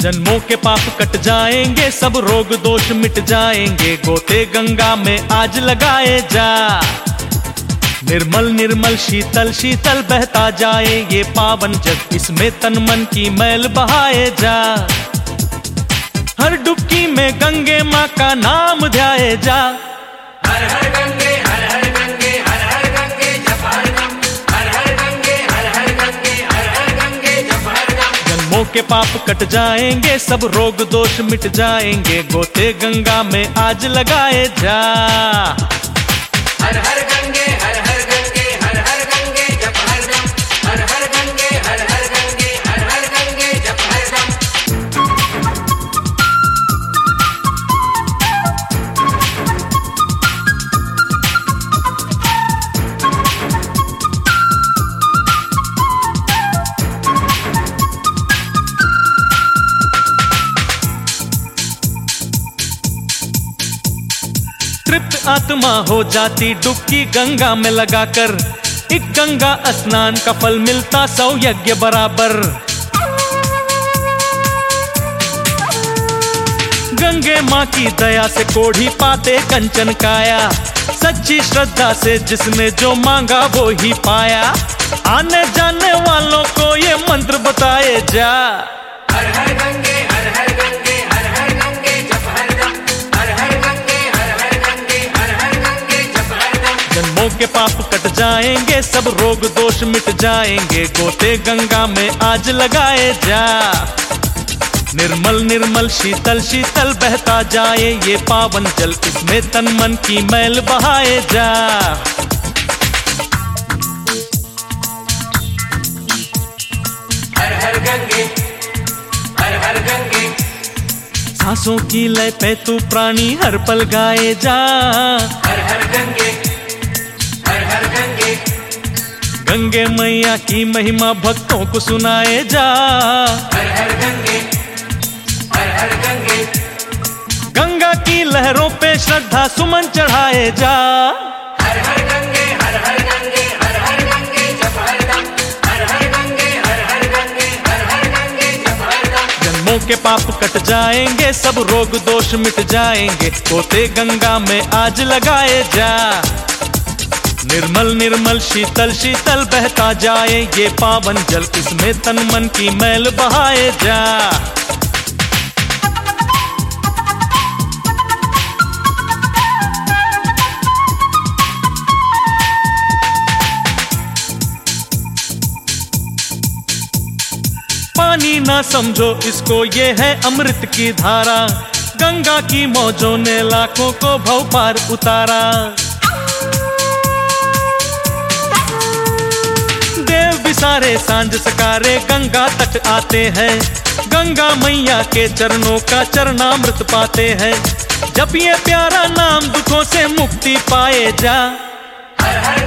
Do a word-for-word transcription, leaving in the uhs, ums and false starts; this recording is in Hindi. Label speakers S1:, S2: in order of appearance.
S1: जन्मों के पाप कट जाएंगे, सब रोग दोष मिट जाएंगे, गोते गंगा में आज लगाए जा। निर्मल निर्मल शीतल शीतल बहता जाए ये पावन जग, इसमें तन मन की मैल बहाए जा। हर डुबकी में गंगे माँ का नाम ध्याए जा।
S2: हर हर गंगे हर हर गंगे हर हर गंगे जप हर दम, हर हर गंगे हर हर गंगे हर हर गंगे जप हर दम।
S1: जन्मों के पाप कट जाएंगे, सब रोग दोष मिट जाएंगे, गोते गंगा में आज लगाए जा।
S2: हर हर गंगे हर हर गंगे हर हर गंगे जप हर दम, हर हर गंगे हर हर गंगे हर हर गंगे जप हर दम।
S1: तृप्त आत्मा हो जाती डुबकी गंगा में लगाकर, एक गंगा स्नान का फल मिलता सौ यज्ञ बराबर। गंगे माँ की दया से कोढ़ी पाते कंचन काया, सच्ची श्रद्धा से जिसने जो मांगा वो ही पाया। आने जाने वालों को ये मंत्र बताए जा।
S2: हर हर गंगे हर हर गंगे हर हर गंगे जप हर दम, हर हर गंगे हर हर गंगे हर हर गंगे जप हर दम।
S1: जन्मों के पाप कट जाएंगे, सब रोग दोष मिट जाएंगे, गोते गंगा में आज लगाए जा। निर्मल निर्मल शीतल शीतल बहता जाए ये पावन जल, इसमें तन मन की मैल बहाए जा।
S2: हर हर गंगे हर हर गंगे,
S1: सांसों की लय पे तू प्राणी हर पल गाए जा।
S2: हर हर गंगे हर हर गंगे,
S1: गंगे मैया की महिमा भक्तों को सुनाए जा।
S2: हर हर गंगे हर हर गंगे,
S1: गंगा की लहरों पे श्रद्धा सुमन चढ़ाए जा।
S2: हर हर गंगे हर हर गंगे हर हर गंगे जप हर दम, हर हर गंगे हर हर गंगे हर हर गंगे जप हर दम।
S1: जन्मों के पाप कट जाएंगे, सब रोग दोष मिट जाएंगे, गोते गंगा में आज लगाए जा। निर्मल निर्मल शीतल शीतल बहता जाए ये पावन जल, इसमें तन मन की मैल बहाए जा। पानी ना समझो इसको, ये है अमृत की धारा, गंगा की मौजों ने लाखों को भव पार उतारा। देव भी सारे सांझ सकारे गंगा तट आते हैं, गंगा मैया के चरणों का चरणामृत पाते हैं। जब ये प्यारा नाम दुखों से मुक्ति पाए जा।
S2: हर हर